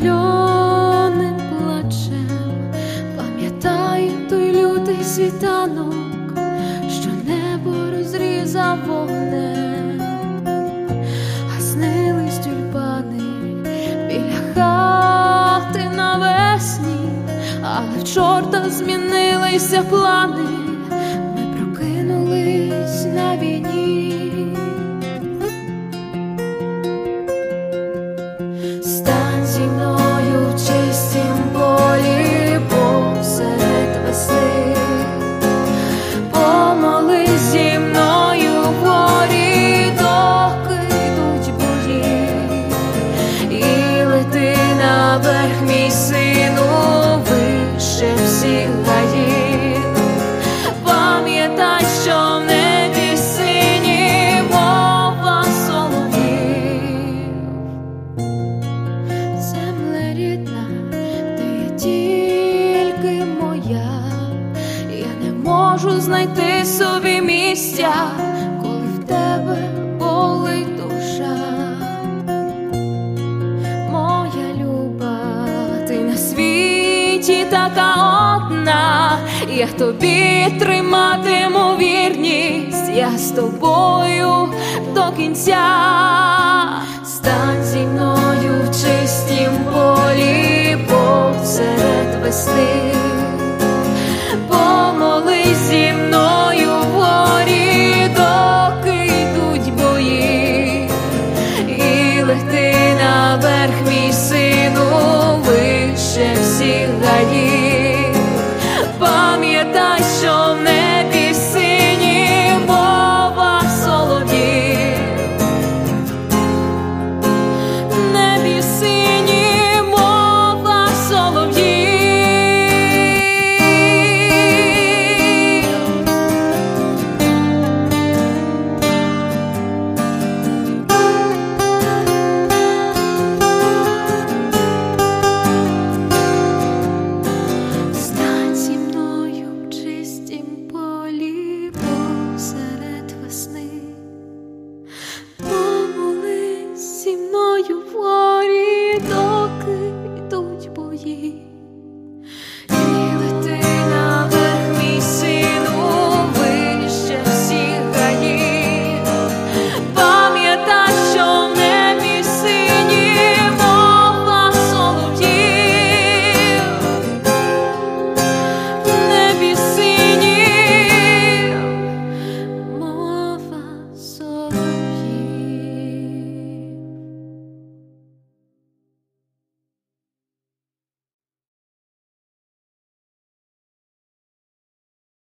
розпальоним плачем пам'ятаю той лютий світанок, що небо розрізав вогнем, а снились тюльпани біля хати навесні, але в чорта змінилися плани, ми прокинулись на війні. Стань зі мною в чистім полі посеред весни, помолись зі мною в горі, доки йдуть бої, і лети наверх, мій сину, вище всіх гаїв. Пам'ятай, що в небі сині мова солов'їв. Земле рідна, ти є тільки моя, я не можу знайти собі місця, коли в тебе болить душа. Моя люба, ти на світі така одна, я тобі триматиму вірність, я з тобою до кінця. Стань зі мною в чистім полі посеред весни, помолись зі мною в горі, доки йдуть бої, і лети наверх, мій